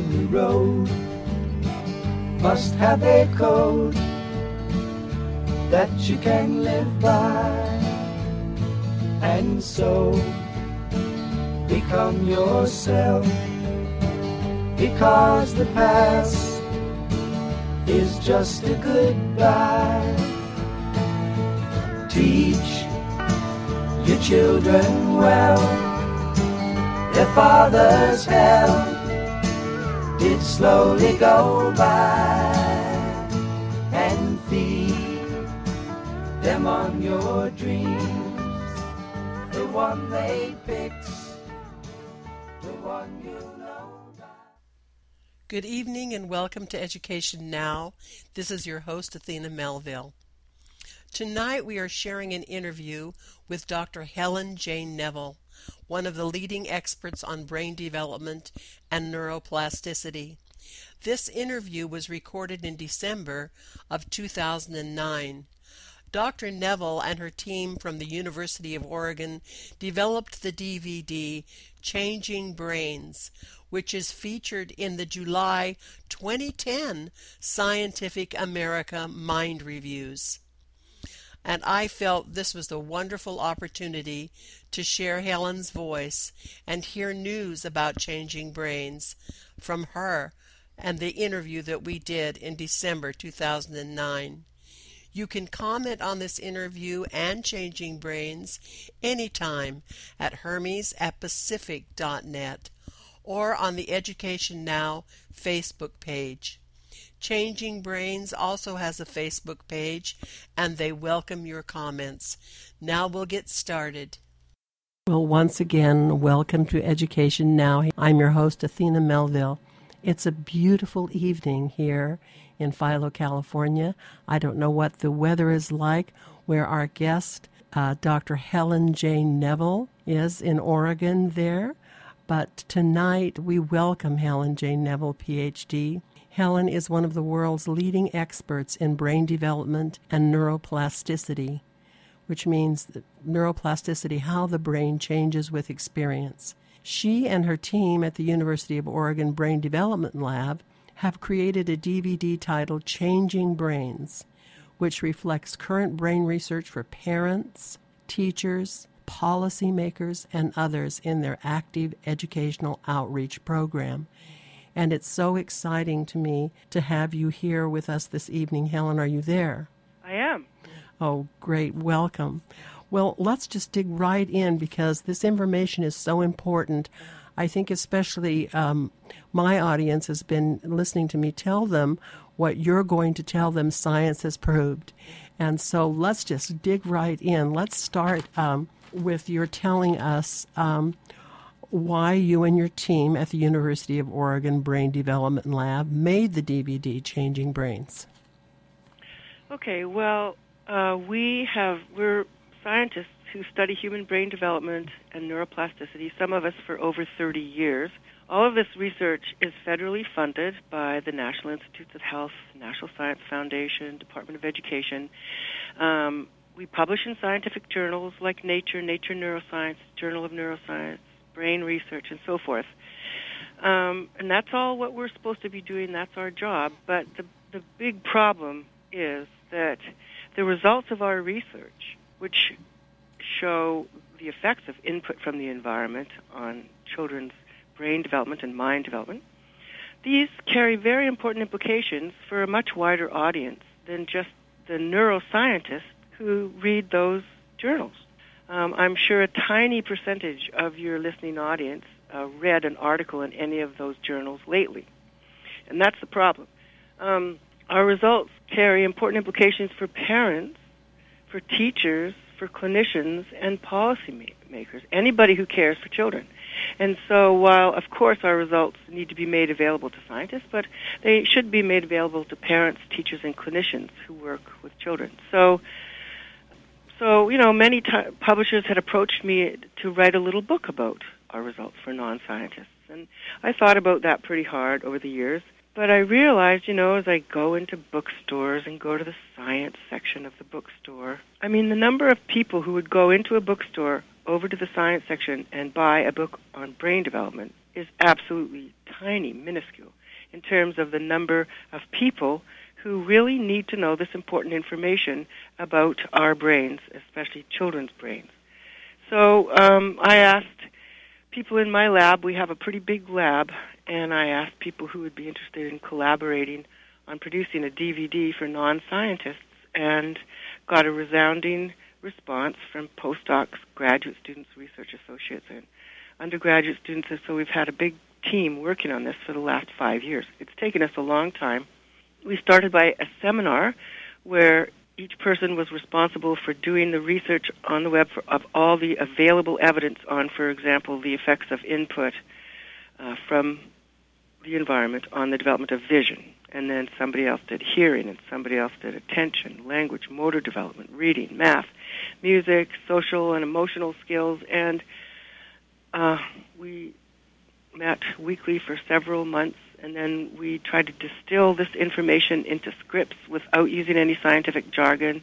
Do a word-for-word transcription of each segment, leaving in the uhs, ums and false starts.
the road must have a code that you can live by, and so become yourself, because the past is just a goodbye. Teach your children well, their father's hell did slowly go by, and feed them on your dreams, the one they picked, the one you know by. Good evening and welcome to Education Now. This is your host, Athena Melville. Tonight we are sharing an interview with Doctor Helen Jane Neville, one of the leading experts on brain development and neuroplasticity. This interview was recorded in December of two thousand nine. Doctor Neville and her team from the University of Oregon developed the D V D Changing Brains, which is featured in the July twenty ten Scientific America Mind Reviews. And I felt this was a wonderful opportunity to share Helen's voice and hear news about Changing Brains from her and the interview that we did in December two thousand nine. You can comment on this interview and Changing Brains anytime at Hermes at Pacific dot net or on the Education Now Facebook page. Changing Brains also has a Facebook page, and they welcome your comments. Now we'll get started. Well, once again, welcome to Education Now. I'm your host, Athena Melville. It's a beautiful evening here in Philo, California. I don't know what the weather is like where our guest, uh, Doctor Helen Jane Neville, is in Oregon there. But tonight we welcome Helen Jane Neville, P H D. Helen is one of the world's leading experts in brain development and neuroplasticity, which means neuroplasticity, how the brain changes with experience. She and her team at the University of Oregon Brain Development Lab have created a D V D titled Changing Brains, which reflects current brain research for parents, teachers, policymakers, and others in their active educational outreach program. And it's so exciting to me to have you here with us this evening. Helen, are you there? I am. Oh, great. Welcome. Well, let's just dig right in because this information is so important. I think especially um, my audience has been listening to me tell them what you're going to tell them science has proved. And so let's just dig right in. Let's start um, with your telling us um, why you and your team at the University of Oregon Brain Development Lab made the D V D Changing Brains. Okay, well, uh, we have, we're scientists who study human brain development and neuroplasticity, some of us for over thirty years. All of this research is federally funded by the National Institutes of Health, National Science Foundation, Department of Education. Um, we publish in scientific journals like Nature, Nature Neuroscience, Journal of Neuroscience, Brain Research, and so forth. Um, and that's all what we're supposed to be doing. That's our job. But the, the big problem is that the results of our research, which show the effects of input from the environment on children's brain development and mind development, these carry very important implications for a much wider audience than just the neuroscientists who read those journals. Um, I'm sure a tiny percentage of your listening audience uh, read an article in any of those journals lately. And that's the problem. Um, our results carry important implications for parents, for teachers, for clinicians, and policymakers, anybody who cares for children. And so while, of course, our results need to be made available to scientists, but they should be made available to parents, teachers, and clinicians who work with children. So So, you know, many t- publishers had approached me to write a little book about our results for non-scientists. And I thought about that pretty hard over the years. But I realized, you know, as I go into bookstores and go to the science section of the bookstore, I mean, the number of people who would go into a bookstore over to the science section and buy a book on brain development is absolutely tiny, minuscule, in terms of the number of people who really need to know this important information about our brains, especially children's brains. So um, I asked people in my lab, we have a pretty big lab, and I asked people who would be interested in collaborating on producing a D V D for non-scientists, and got a resounding response from postdocs, graduate students, research associates, and undergraduate students. And so we've had a big team working on this for the last five years. It's taken us a long time. We started by a seminar where each person was responsible for doing the research on the web for, of all the available evidence on, for example, the effects of input uh, from the environment on the development of vision. And then somebody else did hearing, and somebody else did attention, language, motor development, reading, math, music, social and emotional skills. And uh, we met weekly for several months, and then we tried to distill this information into scripts without using any scientific jargon.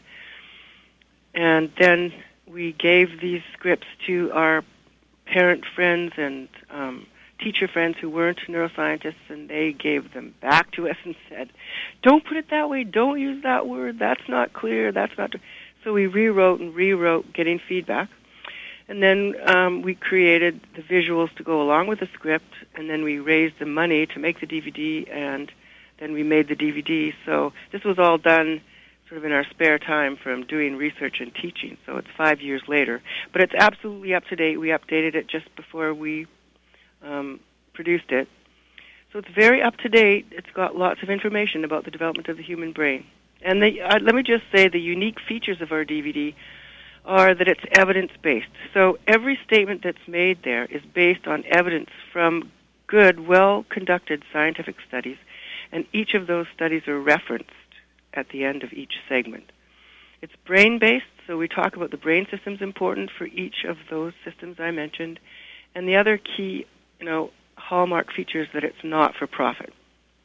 And then we gave these scripts to our parent friends and um, teacher friends who weren't neuroscientists, and they gave them back to us and said, don't put it that way, don't use that word, that's not clear, that's not... So we rewrote and rewrote, getting feedback. And then um, we created the visuals to go along with the script, and then we raised the money to make the D V D, and then we made the D V D. So this was all done sort of in our spare time from doing research and teaching. So it's five years later. But it's absolutely up to date. We updated it just before we um, produced it. So it's very up to date. It's got lots of information about the development of the human brain. And the, uh, let me just say the unique features of our D V D are that it's evidence-based. So every statement that's made there is based on evidence from good, well-conducted scientific studies, and each of those studies are referenced at the end of each segment. It's brain-based, so we talk about the brain systems important for each of those systems I mentioned, and the other key, you know, hallmark feature is that it's not for profit.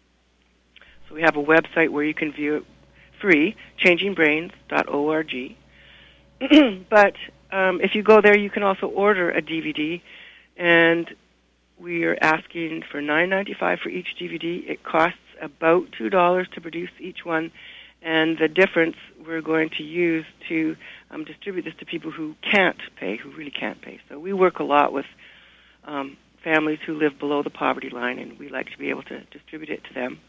So we have a website where you can view it free, changing brains dot org. But um, if you go there, you can also order a D V D, and we are asking for nine ninety-five for each D V D. It costs about two dollars to produce each one, and the difference we're going to use to um, distribute this to people who can't pay, who really can't pay. So we work a lot with um, families who live below the poverty line, and we like to be able to distribute it to them.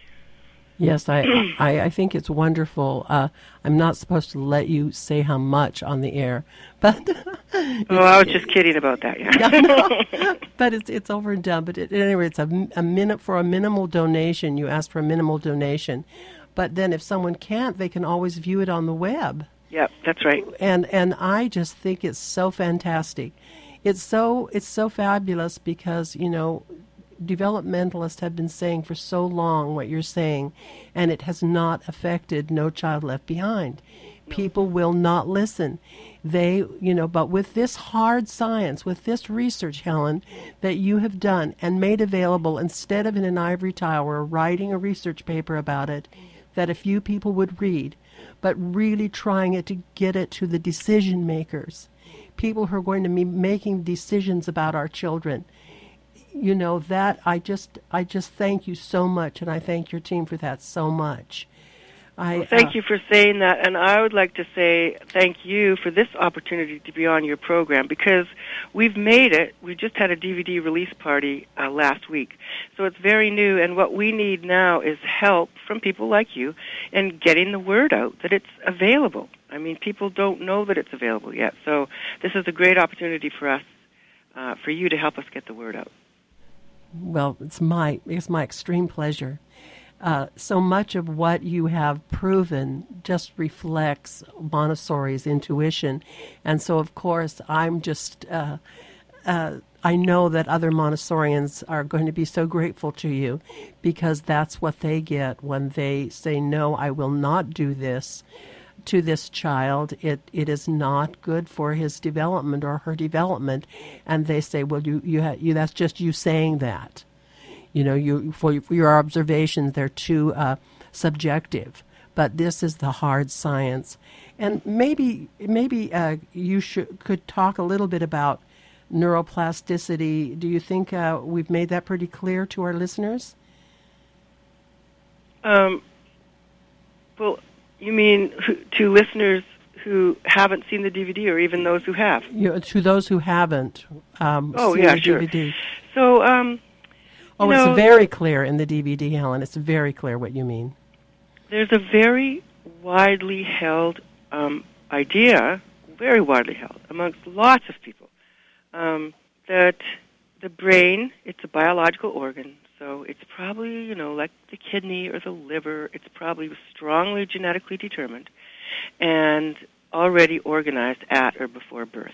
Yes, I, I, I think it's wonderful. Uh, I'm not supposed to let you say how much on the air, but oh, I was just kidding about that. Yeah, yeah no, but it's it's over and done. But at any rate, it's a, a minute for a minimal donation. You ask for a minimal donation, but then if someone can't, they can always view it on the web. Yep, that's right. And and I just think it's so fantastic. It's so it's so fabulous because, you know, developmentalists have been saying for so long what you're saying, and it has not affected No Child Left Behind. No. People will not listen. They, you know, but with this hard science, with this research, Helen, that you have done and made available instead of in an ivory tower writing a research paper about it that a few people would read, but really trying it to get it to the decision makers, people who are going to be making decisions about our children. You know, that I just I just thank you so much, and I thank your team for that so much. I, well, thank uh, you for saying that, and I would like to say thank you for this opportunity to be on your program, because we've made it. We just had a D V D release party uh, last week, so it's very new, and what we need now is help from people like you in getting the word out that it's available. I mean, people don't know that it's available yet, so this is a great opportunity for us, uh, for you to help us get the word out. Well, it's my it's my extreme pleasure. Uh, so much of what you have proven just reflects Montessori's intuition, and so of course I'm just uh, uh, I know that other Montessorians are going to be so grateful to you, because that's what they get when they say, no, I will not do this to this child. It it is not good for his development or her development, and they say, well, you you, ha- you that's just you saying that, you know, you for, for your observations they're too uh, subjective. But this is the hard science, and maybe maybe uh, you should could talk a little bit about neuroplasticity. Do you think uh, we've made that pretty clear to our listeners? Um, well, you mean who, to listeners who haven't seen the D V D, or even those who have? You know, to those who haven't um, oh, seen yeah, the sure. D V D. So, um, oh, you know, it's very clear in the D V D, Helen. It's very clear what you mean. There's a very widely held um, idea, very widely held amongst lots of people, um, that the brain, it's a biological organ, so it's probably, you know, like the kidney or the liver, it's probably strongly genetically determined and already organized at or before birth.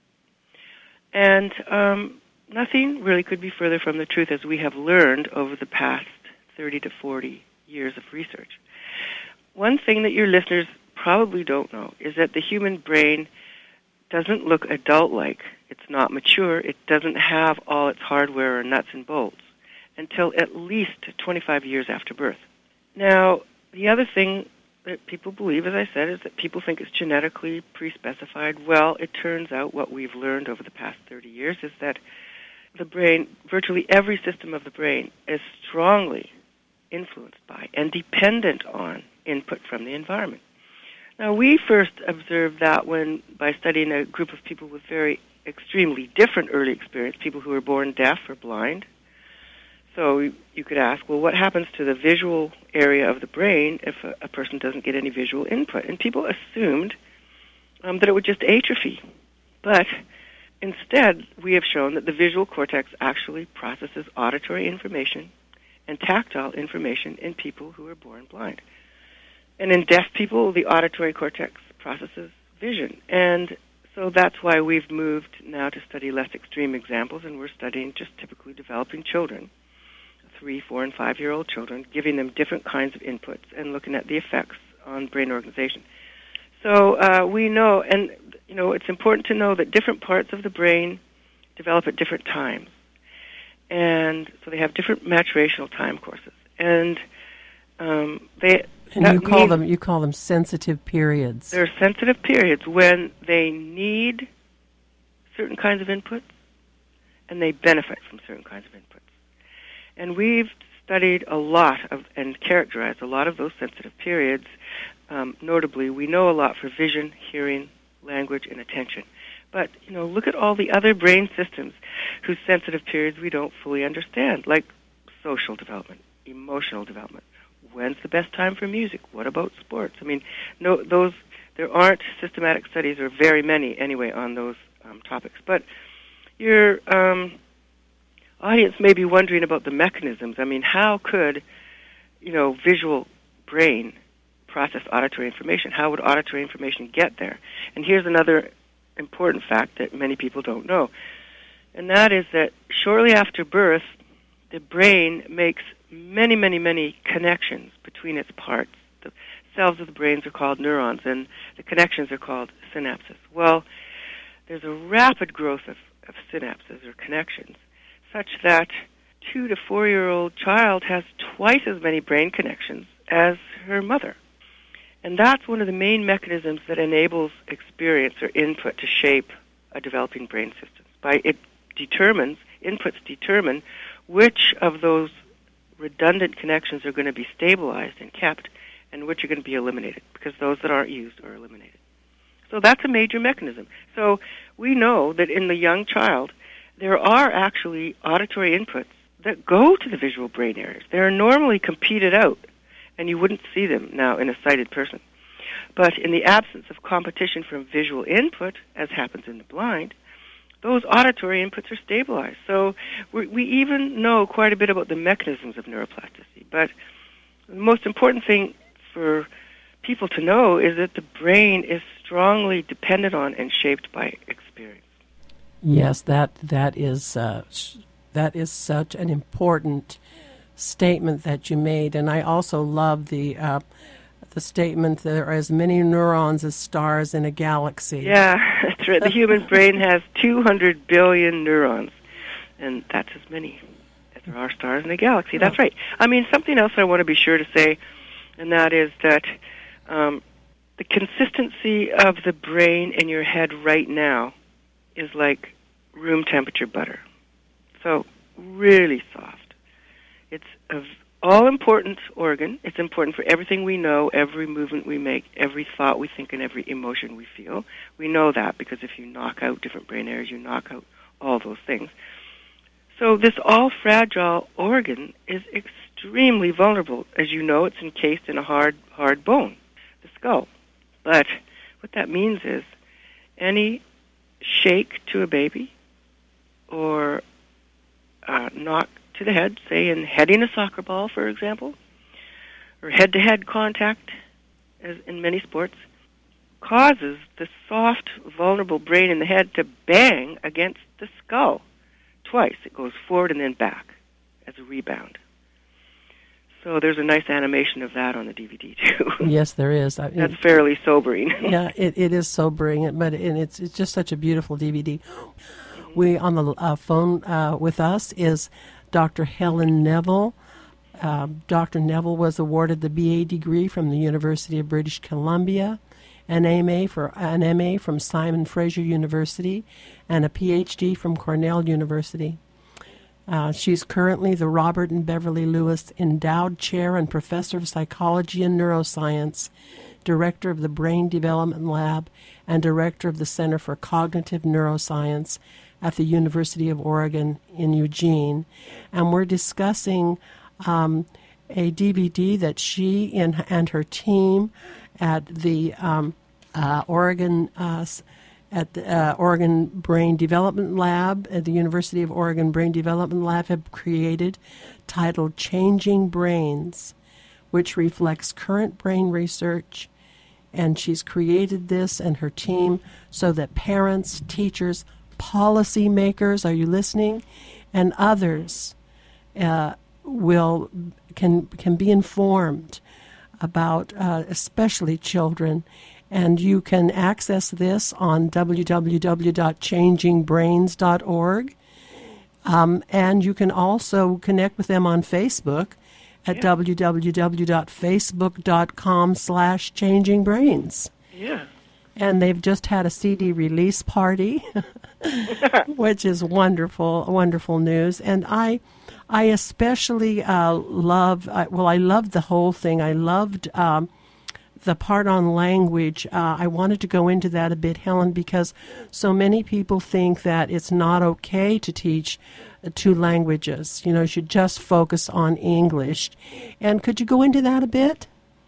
And um, nothing really could be further from the truth, as we have learned over the past thirty to forty years of research. One thing that your listeners probably don't know is that the human brain doesn't look adult-like. It's not mature. It doesn't have all its hardware or nuts and bolts until at least twenty-five years after birth. Now, the other thing that people believe, as I said, is that people think it's genetically pre-specified. Well, it turns out what we've learned over the past thirty years is that the brain, virtually every system of the brain, is strongly influenced by and dependent on input from the environment. Now, we first observed that when, by studying a group of people with very extremely different early experience, people who were born deaf or blind. So you could ask, well, what happens to the visual area of the brain if a, a person doesn't get any visual input? And people assumed um, that it would just atrophy. But instead, we have shown that the visual cortex actually processes auditory information and tactile information in people who are born blind. And in deaf people, the auditory cortex processes vision. And so that's why we've moved now to study less extreme examples, and we're studying just typically developing children, three, four, and five-year-old children, giving them different kinds of inputs and looking at the effects on brain organization. So uh, we know, and you know, it's important to know that different parts of the brain develop at different times. And so they have different maturational time courses. And um, they... And you call them you call them sensitive periods. They're sensitive periods when they need certain kinds of inputs and they benefit from certain kinds of inputs. And we've studied a lot of and characterized a lot of those sensitive periods. Um, notably, we know a lot for vision, hearing, language, and attention. But, you know, look at all the other brain systems whose sensitive periods we don't fully understand, like social development, emotional development. When's the best time for music? What about sports? I mean, no, those there aren't systematic studies, or very many anyway, on those um, topics. But your um, audience may be wondering about the mechanisms. I mean, how could, you know, visual brain process auditory information? How would auditory information get there? And here's another important fact that many people don't know, and that is that shortly after birth, the brain makes many, many, many connections between its parts. The cells of the brains are called neurons, and the connections are called synapses. Well, there's a rapid growth of, of synapses or connections, such that two to four-year-old child has twice as many brain connections as her mother. And that's one of the main mechanisms that enables experience or input to shape a developing brain system. By it determines, inputs determine which of those redundant connections are going to be stabilized and kept, and which are going to be eliminated, because those that aren't used are eliminated. So that's a major mechanism. So we know that in the young child, there are actually auditory inputs that go to the visual brain areas. They're normally competed out, and you wouldn't see them now in a sighted person. But in the absence of competition from visual input, as happens in the blind, those auditory inputs are stabilized. So we, we even know quite a bit about the mechanisms of neuroplasticity. But the most important thing for people to know is that the brain is strongly dependent on and shaped by experience. Yes, that that is uh, that is such an important statement that you made, and I also love the uh, the statement that there are as many neurons as stars in a galaxy. Yeah, that's right. The human brain has two hundred billion neurons, and that's as many as there are stars in a galaxy. That's right. I mean, something else I want to be sure to say, and that is that um, the consistency of the brain in your head right now is like room temperature butter. So really soft. It's a all-important organ. It's important for everything we know, every movement we make, every thought we think, and every emotion we feel. We know that because if you knock out different brain areas, you knock out all those things. So this all-fragile organ is extremely vulnerable. As you know, it's encased in a hard, hard bone, the skull. But what that means is any shake to a baby or uh, knock to the head, say in heading a soccer ball, for example, or head-to-head contact, as in many sports, causes the soft, vulnerable brain in the head to bang against the skull twice. It goes forward and then back as a rebound. So there's a nice animation of that on the D V D too. Yes, there is. I, That's it, fairly sobering. Yeah, it, it is sobering, but and it's it's just such a beautiful D V D. We on the uh, phone uh, with us is Doctor Helen Neville. Uh, Doctor Neville was awarded the B A degree from the University of British Columbia, an M A for an M A from Simon Fraser University, and a P H D from Cornell University. Uh, she's currently the Robert and Beverly Lewis Endowed Chair and Professor of Psychology and Neuroscience, Director of the Brain Development Lab, and Director of the Center for Cognitive Neuroscience at the University of Oregon in Eugene. And we're discussing um, a D V D that she and, and her team at the um, uh, Oregon uh, at the uh, Oregon Brain Development Lab at the University of Oregon Brain Development Lab have created, titled Changing Brains, which reflects current brain research. And she's created this and her team so that parents, teachers, policymakers, are you listening, and others uh, will can can be informed about, uh, especially children. And you can access this on w w w dot changing brains dot org. Um, and you can also connect with them on Facebook at yeah. w w w dot facebook dot com slash changing brains. Yeah. And they've just had a C D release party, which is wonderful, wonderful news. And I I especially uh, love, uh, well, I loved the whole thing. I loved um, the part on language. Uh, I wanted to go into that a bit, Helen, because so many people think that it's not okay to teach uh, two languages. You know, you should just focus on English. And could you go into that a bit?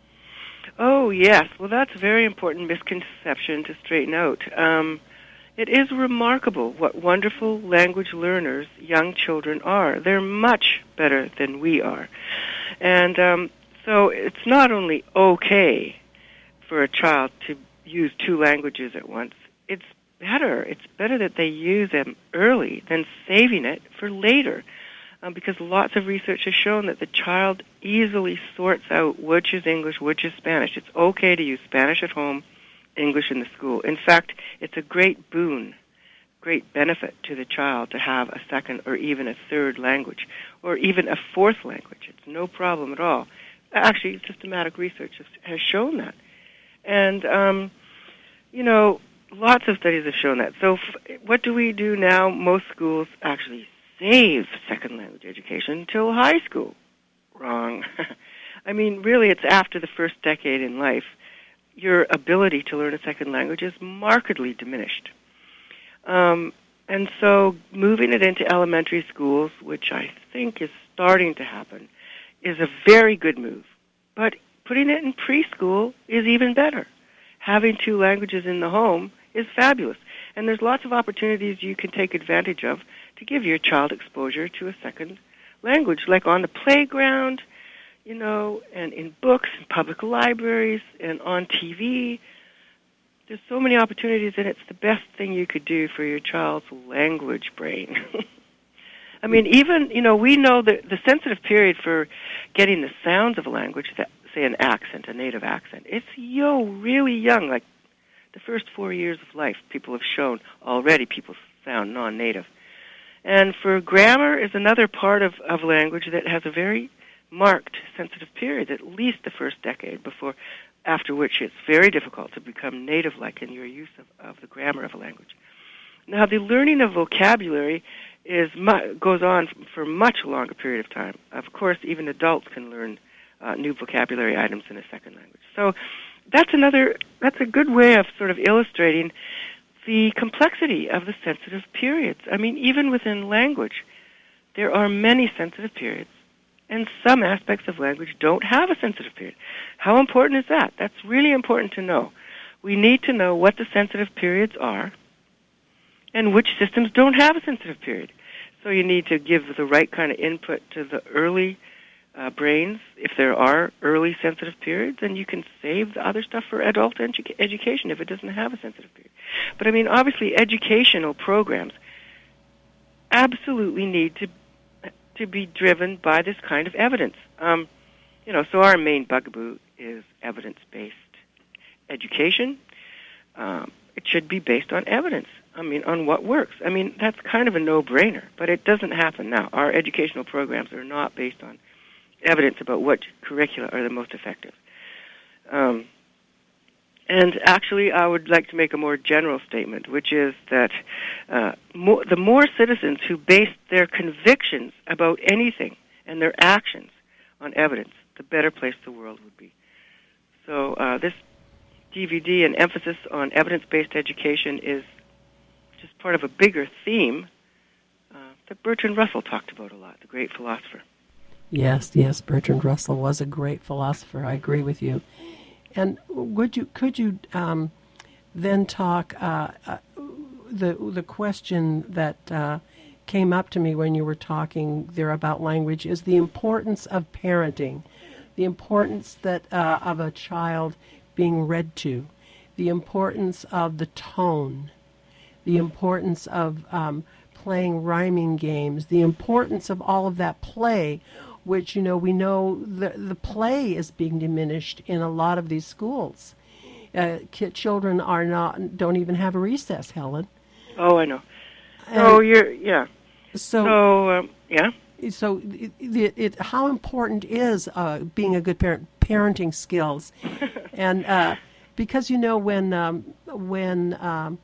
Oh, yes. Well, that's a very important misconception to straighten out. Um, it is remarkable what wonderful language learners young children are. They're much better than we are. And um, so it's not only okay for a child to use two languages at once. It's better. It's better that they use them early than saving it for later. Um, because lots of research has shown that the child easily sorts out which is English, which is Spanish. It's okay to use Spanish at home, English in the school. In fact, it's a great boon, great benefit to the child to have a second or even a third language, or even a fourth language. It's no problem at all. Actually, systematic research has, has shown that. And, um, you know, lots of studies have shown that. So f- what do we do now? Most schools actually save second language education until high school. Wrong. I mean, really, it's after the first decade in life. Your ability to learn a second language is markedly diminished. Um, and so moving it into elementary schools, which I think is starting to happen, is a very good move. But putting it in preschool is even better. Having two languages in the home is fabulous. And there's lots of opportunities you can take advantage of to give your child exposure to a second language, like on the playground, you know, and in books, in public libraries, and on T V. There's so many opportunities, and it's the best thing you could do for your child's language brain. I mean, even, you know, we know that the sensitive period for getting the sounds of a language, that, say an accent, a native accent, it's, yo, really young, like the first four years of life, people have shown already people sound non-native. And for grammar is another part of, of language that has a very marked sensitive period, at least the first decade, before, after which it's very difficult to become native-like in your use of, of the grammar of a language. Now, the learning of vocabulary is mu- goes on for a much longer period of time. Of course, even adults can learn uh, new vocabulary items in a second language. So that's another, that's a good way of sort of illustrating the complexity of the sensitive periods. I mean, even within language, there are many sensitive periods, and some aspects of language don't have a sensitive period. How important is that? That's really important to know. We need to know what the sensitive periods are and which systems don't have a sensitive period. So you need to give the right kind of input to the early uh, brains. If there are early sensitive periods, then you can save the other stuff for adult edu- education if it doesn't have a sensitive period. But I mean, obviously, educational programs absolutely need to to be driven by this kind of evidence. Um, you know, so our main bugaboo is evidence-based education. Um, it should be based on evidence. I mean, on what works. I mean, that's kind of a no-brainer, but it doesn't happen now. Our educational programs are not based on evidence about what curricula are the most effective. Um, and actually, I would like to make a more general statement, which is that uh, more, the more citizens who base their convictions about anything and their actions on evidence, the better place the world would be. So uh, this D V D and emphasis on evidence-based education is just part of a bigger theme uh, that Bertrand Russell talked about a lot, the great philosopher. Yes, yes, Bertrand Russell was a great philosopher. I agree with you. And would you could you um, then talk uh, uh, the the question that uh, came up to me when you were talking there about language is the importance of parenting, the importance that uh, of a child being read to, the importance of the tone, the importance of um, playing rhyming games, the importance of all of that play, which, you know, we know the, the play is being diminished in a lot of these schools. Uh, kid, children are not, don't even have a recess, Helen. Oh, I know. Oh, you're, yeah. So, so um, yeah. So, it, it, it, how important is uh, being a good parent, parenting skills? and uh, because, you know, when, um, when, um,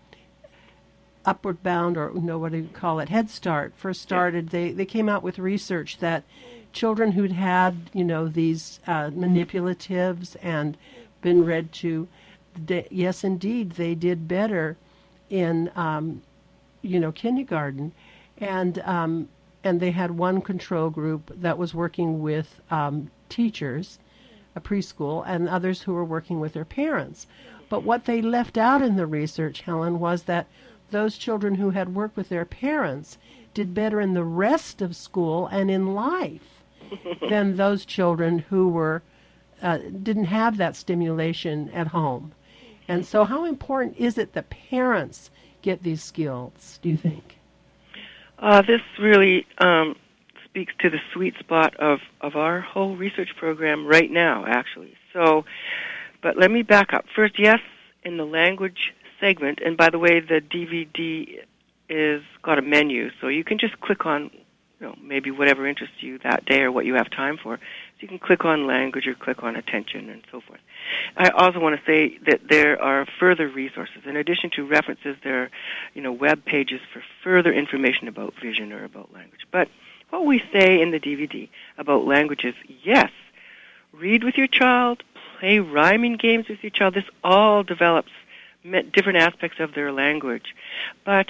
Upward Bound, or you know what do you call it, Head Start first started, they, they came out with research that children who'd had, you know, these uh, manipulatives and been read to, they, yes, indeed, they did better in, um, you know, kindergarten. And um, and they had one control group that was working with um, teachers, a preschool, and others who were working with their parents. But what they left out in the research, Helen, was that those children who had worked with their parents did better in the rest of school and in life than those children who were uh, didn't have that stimulation at home. And so how important is it that parents get these skills, do you think? Uh, this really um, speaks to the sweet spot of, of our whole research program right now, actually. So, but let me back up. First, yes, in the language segment, and by the way, the D V D is got a menu, so you can just click on, you know, maybe whatever interests you that day or what you have time for. So you can click on language or click on attention and so forth. I also want to say that there are further resources. In addition to references, there are, you know, web pages for further information about vision or about language. But what we say in the D V D about language is, yes, read with your child, play rhyming games with your child. This all develops different aspects of their language. But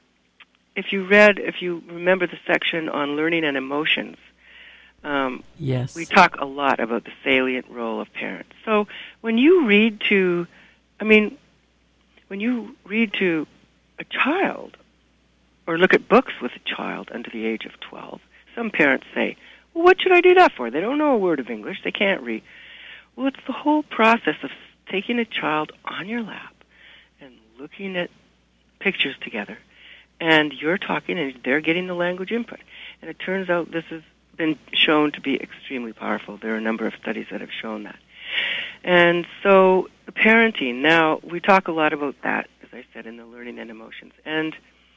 if you read, if you remember the section on learning and emotions, um, yes, we talk a lot about the salient role of parents. So when you read to, I mean, when you read to a child or look at books with a child under the age of twelve, some parents say, well, what should I do that for? They don't know a word of English. They can't read. Well, it's the whole process of taking a child on your lap and looking at pictures together, and you're talking and they're getting the language input. And it turns out this has been shown to be extremely powerful. There are a number of studies that have shown that. And so parenting, now we talk a lot about that, as I said, in the learning and emotions. And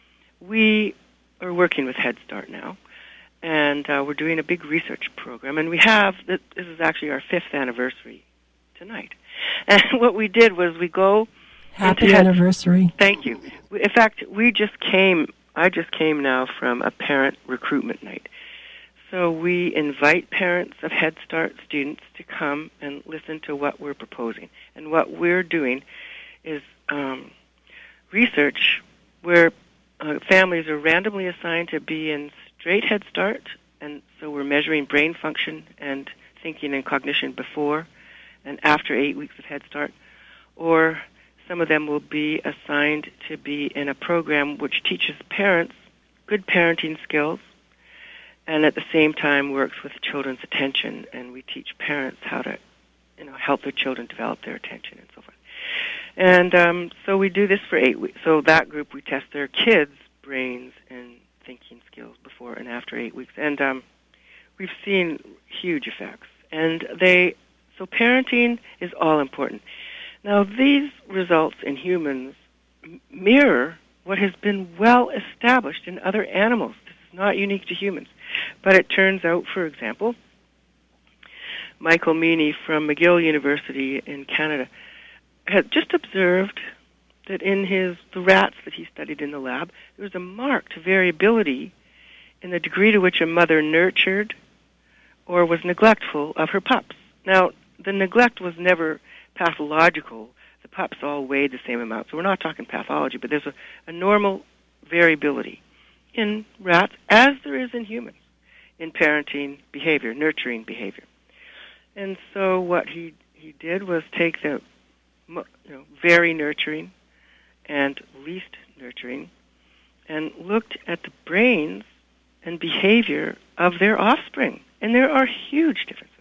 we are working with Head Start now, and uh, we're doing a big research program. And we have, this is actually our fifth anniversary tonight. And what we did was we go Happy into Head, anniversary. Thank you. In fact, we just came, I just came now from a parent recruitment night. So we invite parents of Head Start students to come and listen to what we're proposing. And what we're doing is um, research where uh, families are randomly assigned to be in straight Head Start, and so we're measuring brain function and thinking and cognition before and after eight weeks of Head Start, or some of them will be assigned to be in a program which teaches parents good parenting skills and at the same time works with children's attention, and we teach parents how to, you know, help their children develop their attention and so forth. And um, so we do this for eight weeks. So that group, we test their kids' brains and thinking skills before and after eight weeks. And um, we've seen huge effects. And they, so parenting is all important. Now, these results in humans m- mirror what has been well established in other animals. This is not unique to humans. But it turns out, for example, Michael Meany from McGill University in Canada had just observed that in his the rats that he studied in the lab, there was a marked variability in the degree to which a mother nurtured or was neglectful of her pups. Now, the neglect was never pathological. The pups all weighed the same amount. So we're not talking pathology, but there's a, a normal variability in rats, as there is in humans, in parenting behavior, nurturing behavior. And so what he, he did was take the you know, very nurturing and least nurturing and looked at the brains and behavior of their offspring. And there are huge differences.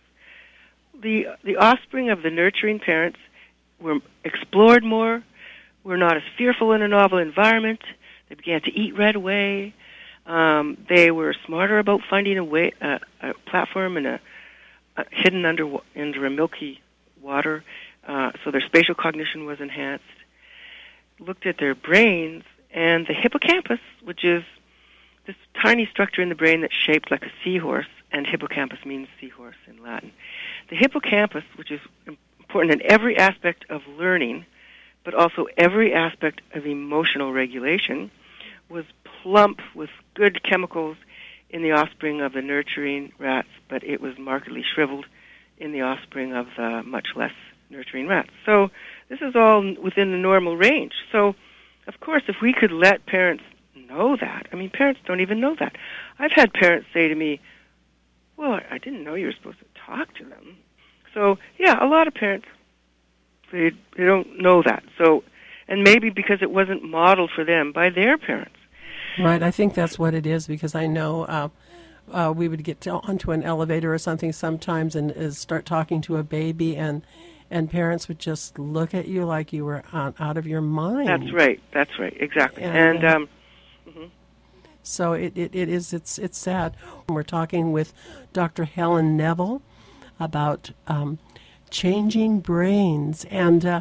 The, the offspring of the nurturing parents were explored more, were not as fearful in a novel environment. They began to eat right away. Um, they were smarter about finding a way, uh, a platform in a, a hidden under under a milky water, uh, so their spatial cognition was enhanced. Looked at their brains, and the hippocampus, which is this tiny structure in the brain that's shaped like a seahorse, and hippocampus means seahorse in Latin. The hippocampus, which is important in every aspect of learning, but also every aspect of emotional regulation, was plump with good chemicals in the offspring of the nurturing rats, but it was markedly shriveled in the offspring of the much less nurturing rats. So this is all within the normal range. So, of course, if we could let parents know that, I mean, parents don't even know that. I've had parents say to me, well, I didn't know you were supposed to talk to them. So, yeah, a lot of parents, they, they don't know that. So, and maybe because it wasn't modeled for them by their parents. Right, I think that's what it is, because I know uh, uh, we would get to, onto an elevator or something sometimes and uh, start talking to a baby, and and parents would just look at you like you were on, out of your mind. That's right, that's right, exactly. And, and uh, um, mm-hmm. So it, it, it is, it's, it's sad. We're talking with Doctor Helen Neville about um, changing brains, and uh,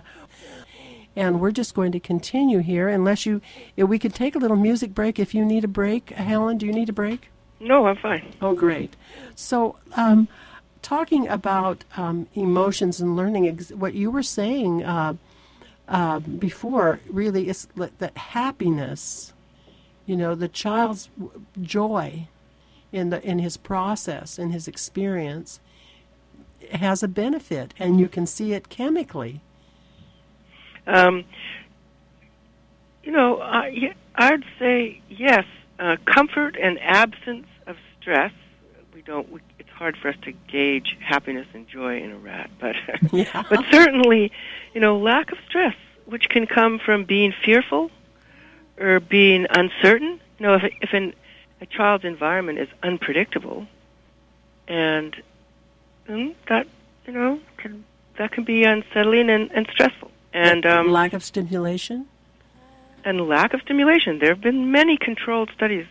and we're just going to continue here unless you, if we could take a little music break if you need a break. Helen, do you need a break? No, I'm fine. Oh, great. So um, talking about um, emotions and learning, ex- what you were saying uh, uh, before really is that happiness, you know, the child's joy in the in his process, in his experience, has a benefit, and you can see it chemically. Um, you know, I, I'd say yes. Uh, comfort and absence of stress. We don't. We, it's hard for us to gauge happiness and joy in a rat, but Yeah. but certainly, you know, lack of stress, which can come from being fearful or being uncertain. You know, if if an, a child's environment is unpredictable, and, and that you know can, that can be unsettling and, and stressful. And um, lack of stimulation? And lack of stimulation. There have been many controlled studies.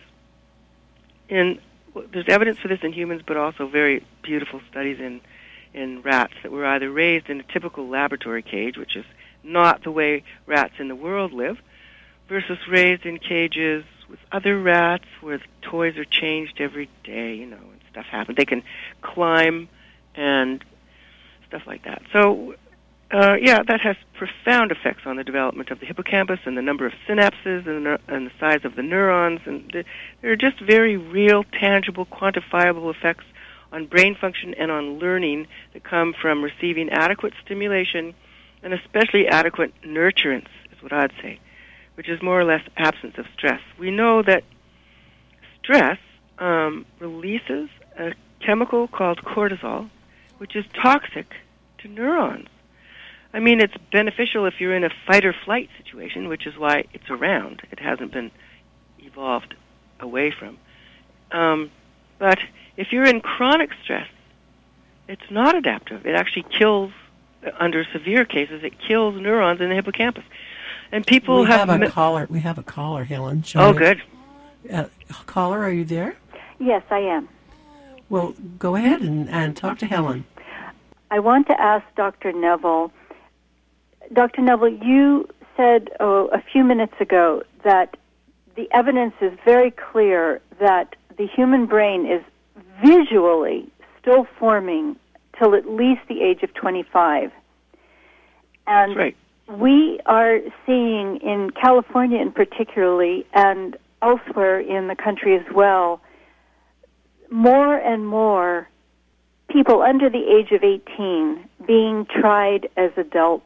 In there's evidence for this in humans, but also very beautiful studies in, in rats that were either raised in a typical laboratory cage, which is not the way rats in the world live, versus raised in cages with other rats where the toys are changed every day, you know, and stuff happens. They can climb and stuff like that. So uh, yeah, that has profound effects on the development of the hippocampus and the number of synapses and the, and the size of the neurons. And the, there are just very real, tangible, quantifiable effects on brain function and on learning that come from receiving adequate stimulation and especially adequate nurturance, is what I'd say, which is more or less absence of stress. We know that stress um, releases a chemical called cortisol, which is toxic to neurons. I mean, it's beneficial if you're in a fight-or-flight situation, which is why it's around. It hasn't been evolved away from. Um, but if you're in chronic stress, it's not adaptive. It actually kills, under severe cases, it kills neurons in the hippocampus. And people we have... have a mi- caller. We have a caller, Helen. Shall oh, I- good. Uh, caller, are you there? Yes, I am. Well, go ahead and, and talk to Helen. I want to ask Doctor Neville. Doctor Neville, you said oh, a few minutes ago that the evidence is very clear that the human brain is visually still forming till at least the age of twenty-five. And That's right. We are seeing in California in particularly, and elsewhere in the country as well, more and more people under the age of eighteen being tried as adults.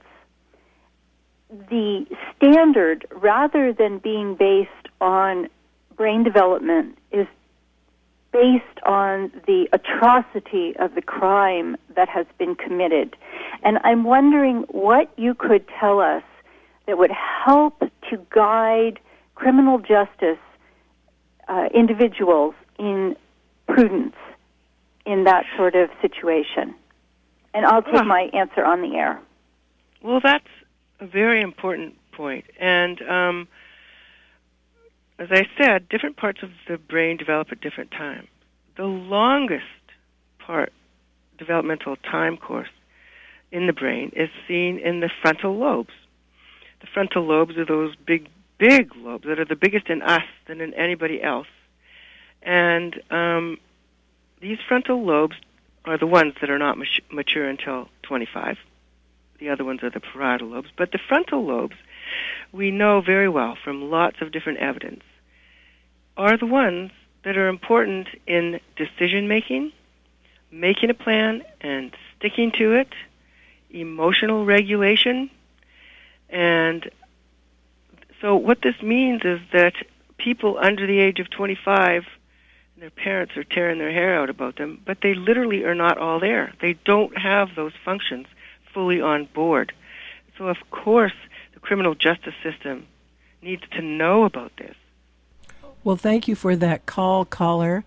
The standard, rather than being based on brain development, is based on the atrocity of the crime that has been committed. And I'm wondering what you could tell us that would help to guide criminal justice uh, individuals in prudence in that sort of situation. And I'll take Huh. my answer on the air. Well, that's a very important point. And um, as I said, different parts of the brain develop at different times. The longest part, developmental time course in the brain, is seen in the frontal lobes. The frontal lobes are those big, big lobes that are the biggest in us than in anybody else. And um, these frontal lobes are the ones that are not mature until twenty-five. The other ones are the parietal lobes. But the frontal lobes, we know very well from lots of different evidence, are the ones that are important in decision-making, making a plan and sticking to it, emotional regulation. And so what this means is that people under the age of twenty-five, their parents are tearing their hair out about them, but they literally are not all there. They don't have those functions fully on board. So, of course, the criminal justice system needs to know about this. Well, thank you for that call, caller.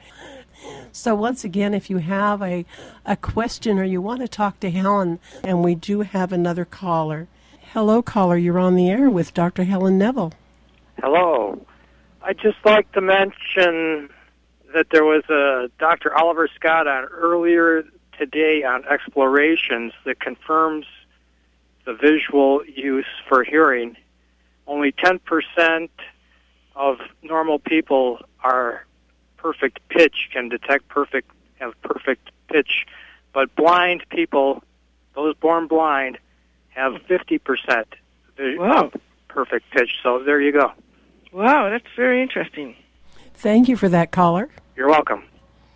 So once again, if you have a, a question or you want to talk to Helen, and we do have another caller. Hello, caller. You're on the air with Doctor Helen Neville. Hello. I'd just like to mention that there was a Doctor Oliver Scott on earlier today on explorations that confirms the visual use for hearing. Only ten percent of normal people are perfect pitch, can detect perfect, have perfect pitch, but blind people, those born blind, have fifty percent Wow. of perfect pitch. So there you go. Wow, that's very interesting. Thank you for that, caller. You're welcome.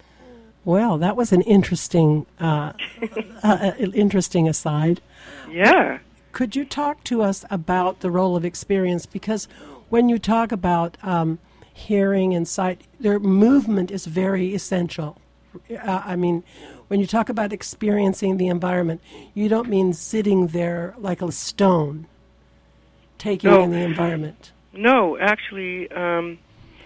Well, that was an interesting, uh, uh, interesting aside. Yeah. Could you talk to us about the role of experience? Because when you talk about um, hearing and sight, their movement is very essential. Uh, I mean, when you talk about experiencing the environment, you don't mean sitting there like a stone, taking No. in the environment. No, actually, um,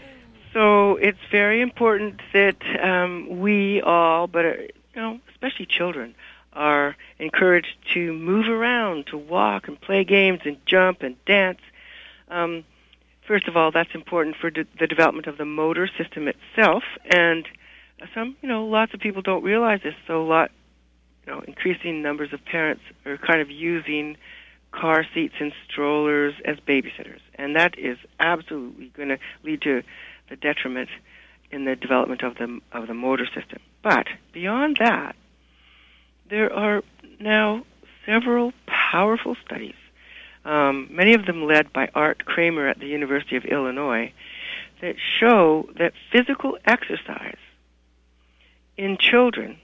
so it's very important that um, we all, but uh, you know, especially children, are encouraged to move around, to walk and play games and jump and dance. Um, first of all, that's important for de- the development of the motor system itself, and some, you know, lots of people don't realize this. So, a lot, you know, increasing numbers of parents are kind of using car seats and strollers as babysitters, and that is absolutely going to lead to the detriment in the development of the of the motor system. But beyond that, there are now several powerful studies, um, many of them led by Art Kramer at the University of Illinois, that show that physical exercise in children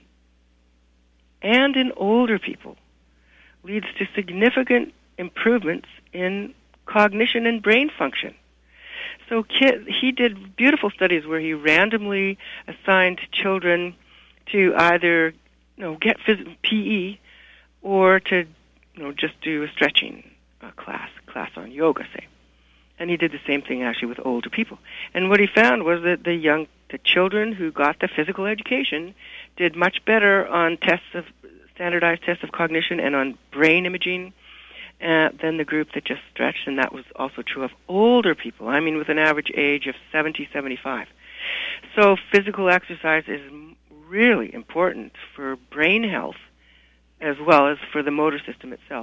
and in older people leads to significant improvements in cognition and brain function. So kid, he did beautiful studies where he randomly assigned children to either, you know, get phys- P E or to, you know, just do a stretching uh, class, class on yoga, say. And he did the same thing actually with older people. And what he found was that the young, the children who got the physical education did much better on tests of standardized tests of cognition and on brain imaging uh, than the group that just stretched. And that was also true of older people. I mean, with an average age of seventy, seventy-five. So physical exercise is really important for brain health as well as for the motor system itself.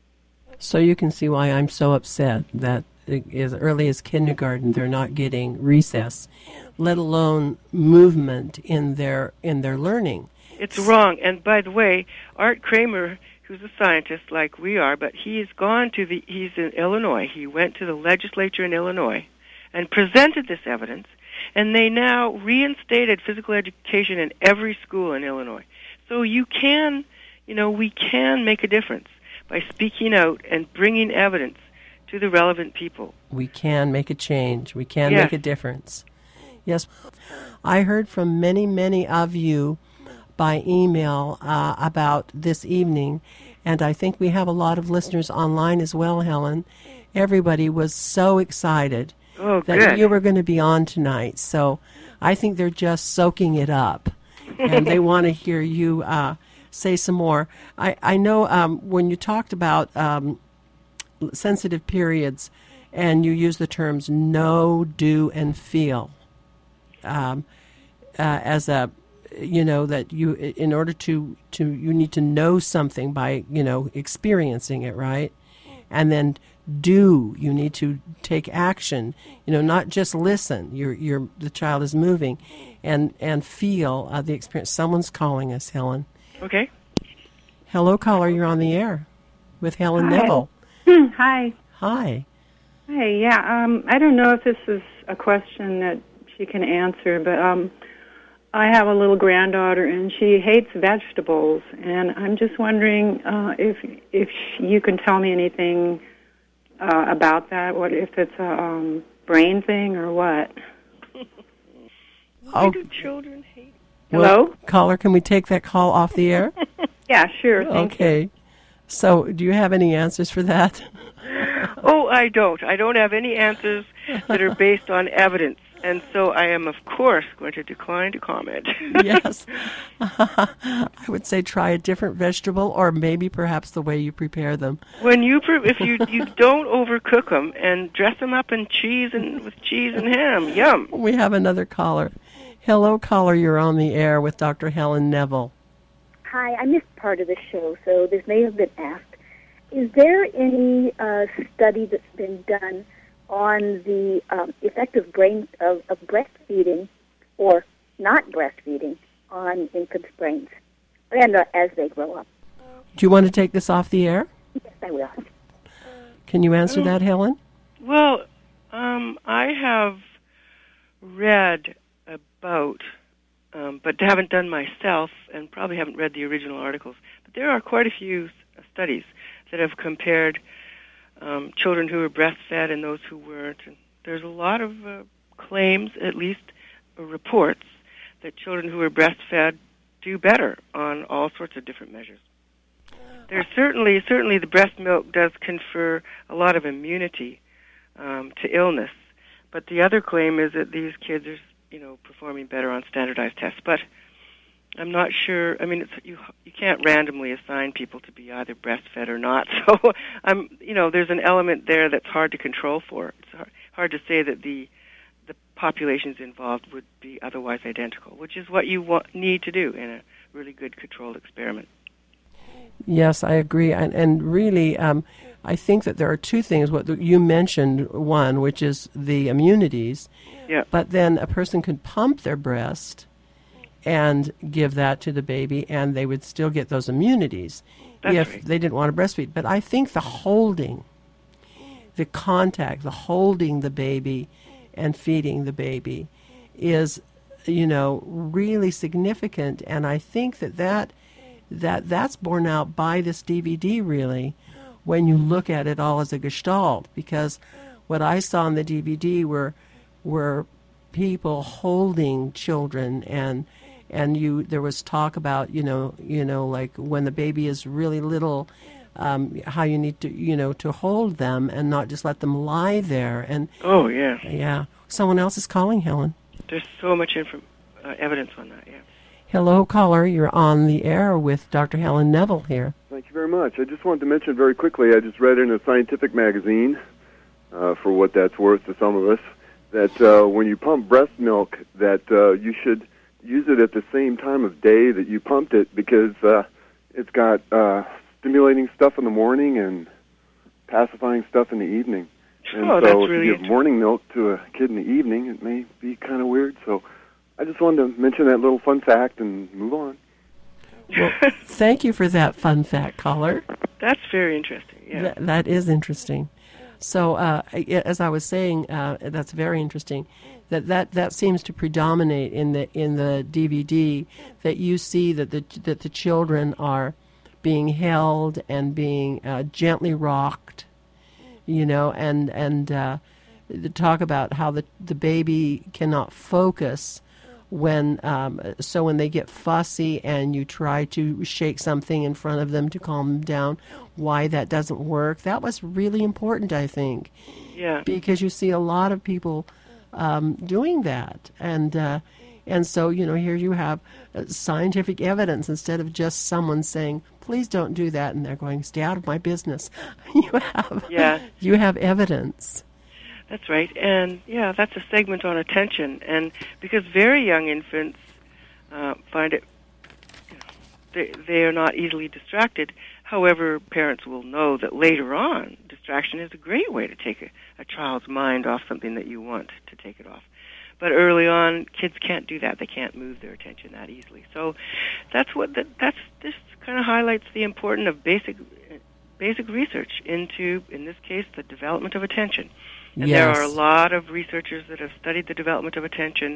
So you can see why I'm so upset that as early as kindergarten they're not getting recess, let alone movement in their in their learning. It's wrong. And by the way, Art Kramer, who's a scientist like we are, but he's gone to the he's in Illinois. He went to the legislature in Illinois and presented this evidence, and they now reinstated physical education in every school in Illinois. So you can, you know, we can make a difference by speaking out and bringing evidence to the relevant people. We can make a change. We can Yes. make a difference. Yes. I heard from many, many of you by email uh, about this evening, and I think we have a lot of listeners online as well, Helen. Everybody was so excited Oh, that good. you were going to be on tonight. So I think they're just soaking it up, and they want to hear you uh, say some more. I, I know um, when you talked about um, sensitive periods, and you use the terms know, do, and feel um, uh, as a, you know, that you, in order to, to, you need to know something by, you know, experiencing it, right? And then do, you need to take action, you know, not just listen. You're, you're, the child is moving, and, and feel uh, the experience. Someone's calling us, Helen. Okay. Hello, caller, you're on the air with Helen Hi. Neville. Hi. Hi. Hi, yeah, um, I don't know if this is a question that she can answer, but um, I have a little granddaughter, and she hates vegetables, and I'm just wondering uh, if if you can tell me anything uh, about that, what if it's a um, brain thing or what? Why Oh. do children hate? Hello? Well, caller, can we take that call off the air? Yeah, sure, thank you. Okay. So, do you have any answers for that? Oh, I don't. I don't have any answers that are based on evidence. And so I am, of course, going to decline to comment. Yes. I would say try a different vegetable, or maybe perhaps the way you prepare them. When you, pre- if you you don't overcook them and dress them up in cheese and with cheese and ham, yum. We have another caller. Hello, caller. You're on the air with Doctor Helen Neville. Hi, I missed part of the show, so this may have been asked. Is there any uh, study that's been done on the um, effect of brain of, of breastfeeding or not breastfeeding on infants' brains and uh, as they grow up? Do you want to take this off the air? Yes, I will. Can you answer that, Helen? Well, um, I have read about, um, but haven't done myself, and probably haven't read the original articles. But there are quite a few s- studies that have compared um, children who were breastfed and those who weren't. And there's a lot of uh, claims, at least uh, reports, that children who were breastfed do better on all sorts of different measures. There's certainly, certainly the breast milk does confer a lot of immunity um, to illness, but the other claim is that these kids are, you know, performing better on standardized tests. But I'm not sure. I mean, it's, you you can't randomly assign people to be either breastfed or not. So I'm, you know, there's an element there that's hard to control for. It's hard, hard to say that the the populations involved would be otherwise identical, which is what you want, need to do in a really good controlled experiment. Yes, I agree. And, and really, um, I think that there are two things. What the, you mentioned, one, which is the immunities. Yeah. But then a person could pump their breast and give that to the baby, and they would still get those immunities That's if right. they didn't want to breastfeed. But I think the holding, the contact, the holding the baby and feeding the baby is, you know, really significant. And I think that, that, that that's borne out by this D V D, really, when you look at it all as a gestalt. Because what I saw in the D V D were, were people holding children, and and you there was talk about, you know, you know, like when the baby is really little, um, how you need to, you know, to hold them and not just let them lie there. And Oh, yeah. yeah, someone else is calling, Helen. There's so much inform- uh, evidence on that, yeah. Hello, caller. You're on the air with Doctor Helen Neville here. Thank you very much. I just wanted to mention very quickly, I just read in a scientific magazine, uh, for what that's worth to some of us, that uh, when you pump breast milk, that uh, you should use it at the same time of day that you pumped it, because uh, it's got uh, stimulating stuff in the morning and pacifying stuff in the evening. And Oh, so that's if really you give morning milk to a kid in the evening, it may be kind of weird. So I just wanted to mention that little fun fact and move on. Well, thank you for that fun fact, caller. That's very interesting, yeah. Th- that is interesting. So, uh, I- as I was saying, uh, that's very interesting. That, that that seems to predominate in the in the D V D. That you see that the that the children are being held and being uh, gently rocked, you know, and and uh, the talk about how the the baby cannot focus when um, so when they get fussy and you try to shake something in front of them to calm them down, why that doesn't work. That was really important, I think. Yeah. Because you see a lot of people um, doing that, and uh, and so, you know, here you have uh, scientific evidence instead of just someone saying, "Please don't do that," and they're going, "Stay out of my business." you have Yeah. you have evidence. That's right. And, yeah, that's a segment on attention. And because very young infants uh, find it, you know, they, they are not easily distracted. However, parents will know that later on, distraction is a great way to take a, a child's mind off something that you want to take it off. But early on, kids can't do that. They can't move their attention that easily. So that's what the, that's this kind of highlights the importance of basic basic research into, in this case, the development of attention. And Yes. there are a lot of researchers that have studied the development of attention,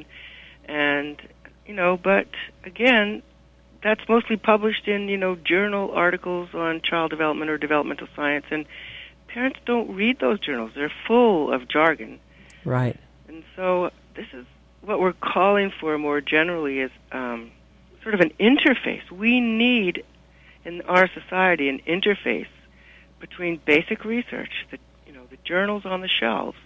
and, you know, but again, that's mostly published in, you know, journal articles on child development or developmental science, and parents don't read those journals. They're full of jargon. Right. And so this is what we're calling for more generally is um, sort of an interface. We need, in our society, an interface between basic research, the you know the journals on the shelves,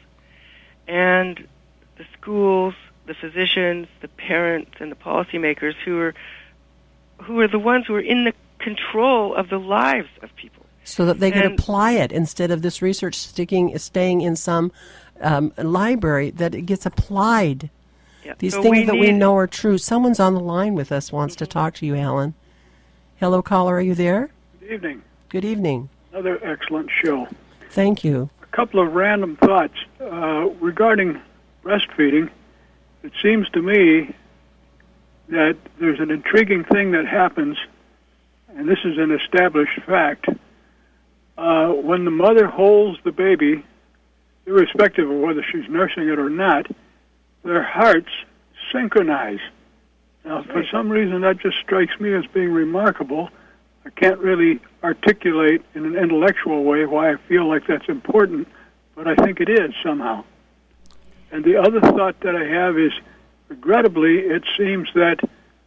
and the schools, the physicians, the parents, and the policymakers who are who are the ones who are in the control of the lives of people. So that they can And- apply it instead of this research sticking staying in some um, library, that it gets applied. Yeah. These So things we that we need- know are true. Someone's on the line with us, wants to talk to you, Helen. Hello, caller, are you there? Good evening. Good evening. Another excellent show. Thank you. A couple of random thoughts uh, regarding breastfeeding. It seems to me that there's an intriguing thing that happens, and this is an established fact. Uh, when the mother holds the baby, irrespective of whether she's nursing it or not, their hearts synchronize. Now, for some reason, that just strikes me as being remarkable. I can't really articulate in an intellectual way why I feel like that's important, but I think it is somehow. And the other thought that I have is, regrettably, it seems that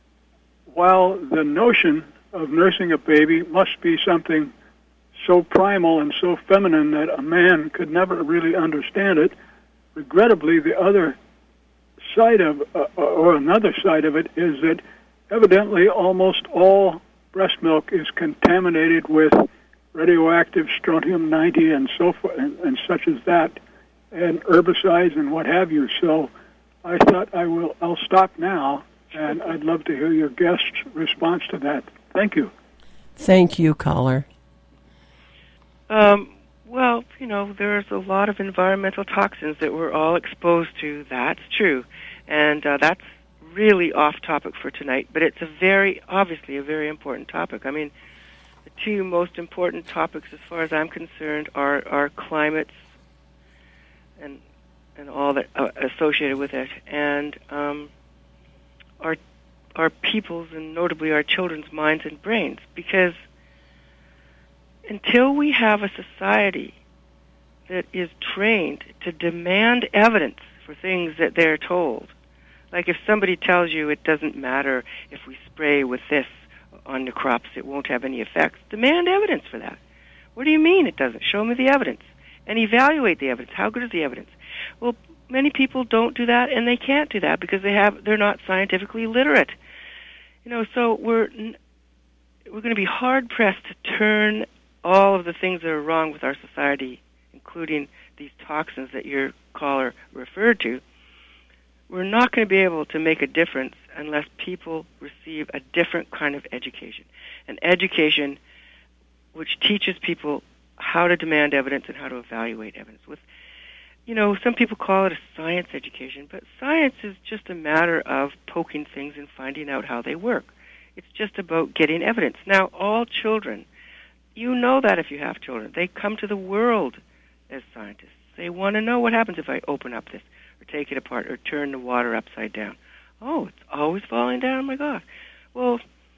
while the notion of nursing a baby must be something so primal and so feminine that a man could never really understand it, regrettably, the other side of, uh, or another side of it, is that evidently almost all breast milk is contaminated with radioactive strontium ninety and so forth, and, and such as that, and herbicides and what have you. So I thought I will, I'll stop now, and I'd love to hear your guest's response to that. Thank you. Thank you, caller. Um, well, you know, there's a lot of environmental toxins that we're all exposed to. That's true. And uh, that's really off topic for tonight, but it's a very, obviously a very important topic. I mean, the two most important topics as far as I'm concerned are, are climates and and all that uh, associated with it, and um, our our people's and notably our children's minds and brains. Because until we have a society that is trained to demand evidence for things that they're told, like if somebody tells you it doesn't matter if we spray with this on the crops, it won't have any effects, demand evidence for that. What do you mean it doesn't? Show me the evidence. And evaluate the evidence. How good is the evidence? Well, many people don't do that, and they can't do that because they have they're not scientifically literate. You know, so we're we're going to be hard pressed to turn all of the things that are wrong with our society, including these toxins that your caller referred to. We're not going to be able to make a difference unless people receive a different kind of education, an education which teaches people how to demand evidence and how to evaluate evidence. With, you know, some people call it a science education, but science is just a matter of poking things and finding out how they work. It's just about getting evidence. Now, all children, you know that if you have children, they come to the world as scientists. They want to know what happens if I open up this or take it apart or turn the water upside down. Oh, it's always falling down? Oh, my God. Well,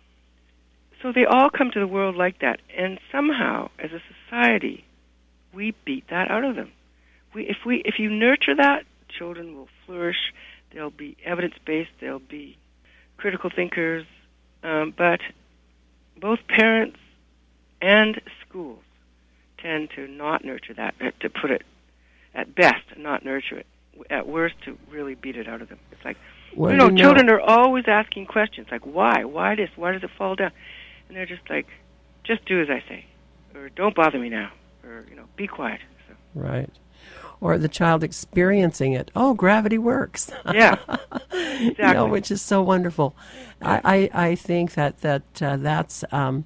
so they all come to the world like that. And somehow, as a society, we beat that out of them. We, if we, if you nurture that, children will flourish. They'll be evidence-based. They'll be critical thinkers. Um, but both parents and schools tend to not nurture that, to put it at best, not nurture it. At worst, to really beat it out of them. It's like, well, you know, you children know. are always asking questions, like, why? Why this? Why does it fall down? And they're just like, just do as I say, or don't bother me now, or, you know, be quiet. So. Right. Or the child experiencing it. Oh, gravity works. Yeah, exactly. You know, which is so wonderful. Yeah. I, I, I think that, that uh, that's... Um,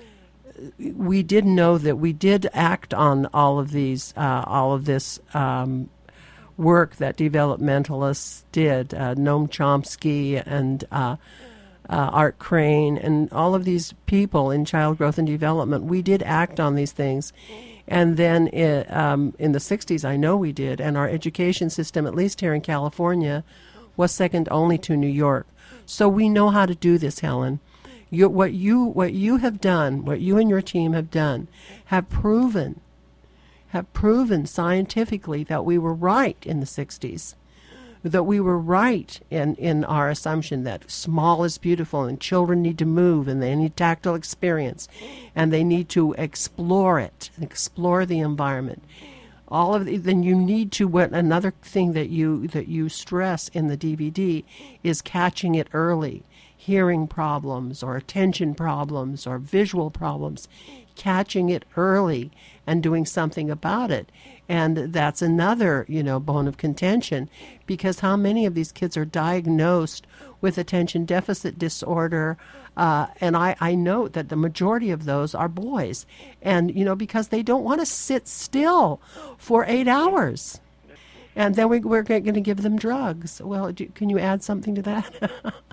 we did know that we did act on all of these, uh, all of this um, work that developmentalists did, uh, Noam Chomsky and uh, uh, Art Crane and all of these people in child growth and development. We did act on these things. And then it, um, in the sixties, I know we did, and our education system, at least here in California, was second only to New York. So we know how to do this, Helen. You, what you what you have done, what you and your team have done, have proven, have proven scientifically that we were right in the sixties, that we were right in, in our assumption that small is beautiful and children need to move and they need tactile experience and they need to explore it, explore the environment. All of the, then you need to, what another thing that you that you stress in the D V D is catching it early. Hearing problems or attention problems or visual problems, catching it early and doing something about it. And that's another, you know, bone of contention, because how many of these kids are diagnosed with attention deficit disorder? Uh, and I, I know that the majority of those are boys. And, you know, because they don't want to sit still for eight hours. And then we, we're going to give them drugs. Well, do, can you add something to that?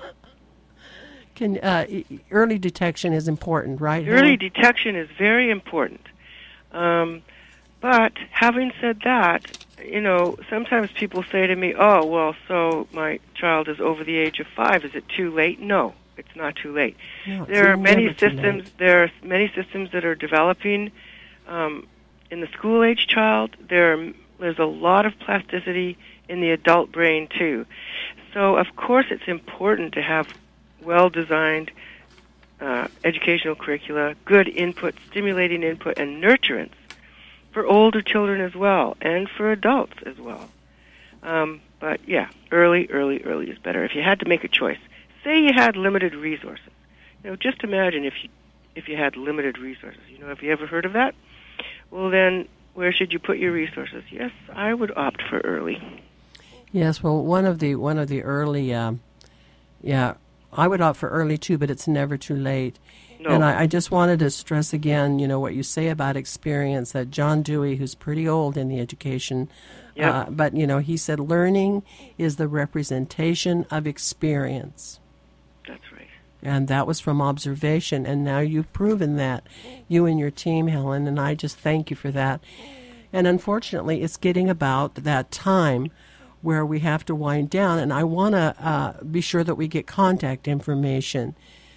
Can, uh, early detection is important, right? Early detection is very important. Um, but having said that, you know, sometimes people say to me, oh, well, so my child is over the age of five. Is it too late? No, it's not too late. No, there are many systems. There are many systems that are developing um, in the school-age child. There, are, there's a lot of plasticity in the adult brain, too. So, of course, it's important to have well-designed uh, educational curricula, good input, stimulating input, and nurturance for older children as well, and for adults as well. Um, but, yeah, early, early, early is better. If you had to make a choice, say you had limited resources. You know, just imagine if you if you had limited resources. You know, have you ever heard of that? Well, then, where should you put your resources? Yes, I would opt for early. Yes, well, one of the one of the early, um, yeah, I would opt for early too, but it's never too late. No. And I, I just wanted to stress again, you know, what you say about experience, that John Dewey, who's pretty old in the education, Yep. uh, but, you know, he said learning is the representation of experience. That's right. And that was from observation, and now you've proven that, you and your team, Helen, and I just thank you for that. And unfortunately, it's getting about that time where we have to wind down, and I want to uh, be sure that we get contact information.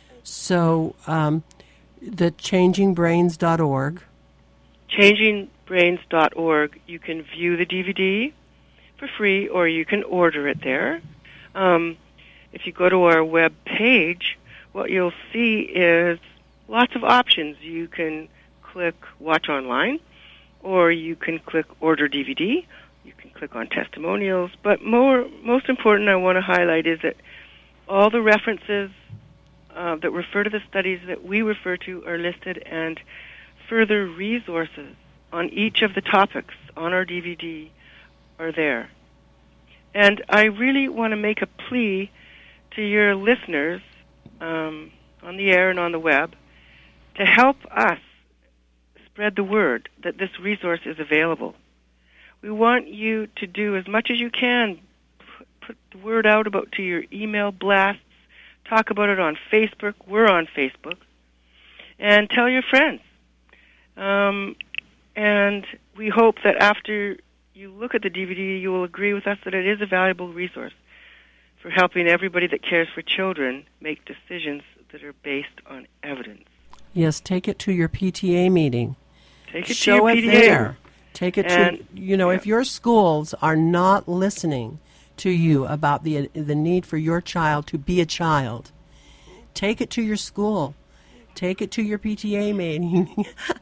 So, um, the changing brains dot org. changing brains dot org. You can view the D V D for free, or you can order it there. Um, if you go to our web page, what you'll see is lots of options. You can click Watch Online, or you can click Order D V D. You can click on Testimonials. But more, most important, I want to highlight is that all the references uh, that refer to the studies that we refer to are listed, and further resources on each of the topics on our D V D are there. And I really want to make a plea to your listeners um, on the air and on the web to help us spread the word that this resource is available. We want you to do as much as you can, put, put the word out about to your email blasts, talk about it on Facebook. We're on Facebook. And tell your friends. Um, and we hope that after you look at the D V D, you will agree with us that it is a valuable resource for helping everybody that cares for children make decisions that are based on evidence. Yes, take it to your P T A meeting. Take it Show to your it P T A. there. Take it And, to, you know, yeah. if your schools are not listening to you about the the need for your child to be a child, take it to your school. Take it to your P T A meeting.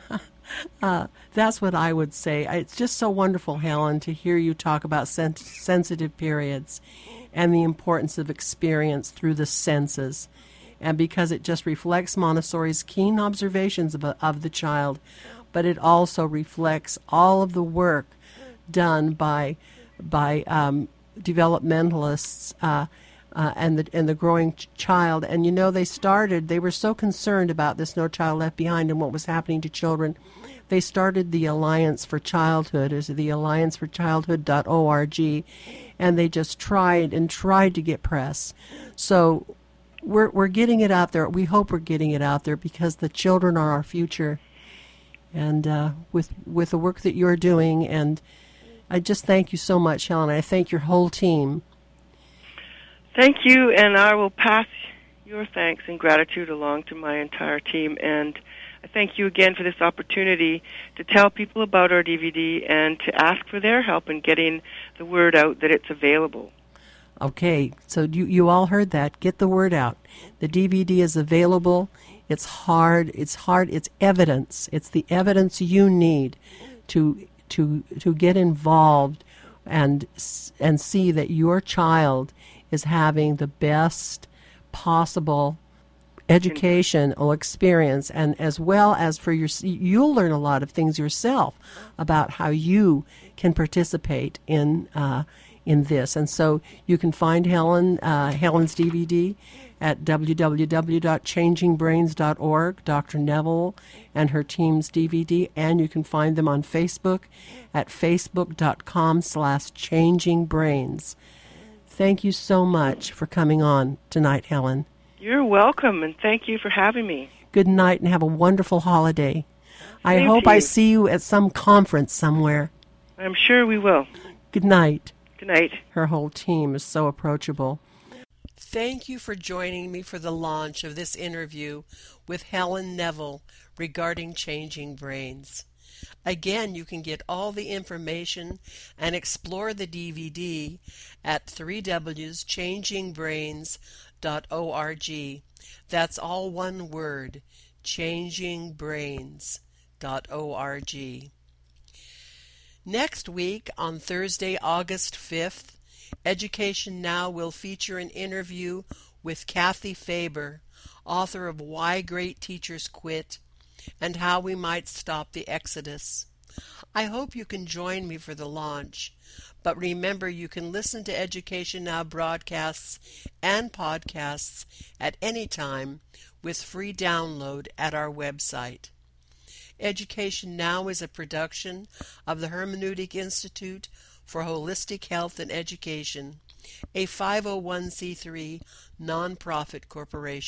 uh, that's what I would say. It's just so wonderful, Helen, to hear you talk about sen- sensitive periods and the importance of experience through the senses. And because it just reflects Montessori's keen observations of, of the child, but it also reflects all of the work done by by um, developmentalists uh, uh, and the and the growing ch- child. And you know, they started. They were so concerned about this No Child Left Behind and what was happening to children. They started the Alliance for Childhood, is the alliance for childhood dot org, and they just tried and tried to get press. So we're we're getting it out there. We hope we're getting it out there because the children are our future. And uh, with with the work that you're doing, and I just thank you so much, Helen. I thank your whole team. Thank you, and I will pass your thanks and gratitude along to my entire team. And I thank you again for this opportunity to tell people about our D V D and to ask for their help in getting the word out that it's available. Okay, so you, you all heard that. Get the word out. The D V D is available. It's hard. It's hard. It's evidence. It's the evidence you need to to to get involved and and see that your child is having the best possible educational experience, and as well as for your, you'll learn a lot of things yourself about how you can participate in uh, in this. And so you can find Helen uh, Helen's D V D at w w w dot changing brains dot org, Doctor Neville and her team's D V D, and you can find them on Facebook at facebook dot com slash changing brains. Thank you so much for coming on tonight, Helen. You're welcome, and thank you for having me. Good night, and have a wonderful holiday. I Same hope to I you. see you at some conference somewhere. I'm sure we will. Good night. Good night. Her whole team is so approachable. Thank you for joining me for the launch of this interview with Helen Neville regarding changing brains. Again, you can get all the information and explore the D V D at three w s changing brains dot org. That's all one word, changing brains dot org. Next week, on Thursday, August fifth, Education Now will feature an interview with Kathy Faber, author of Why Great Teachers Quit and How We Might Stop the Exodus. I hope you can join me for the launch. But remember, you can listen to Education Now broadcasts and podcasts at any time with free download at our website. Education Now is a production of the Hermeneutic Institute for Holistic Health and Education, a five oh one c three nonprofit corporation.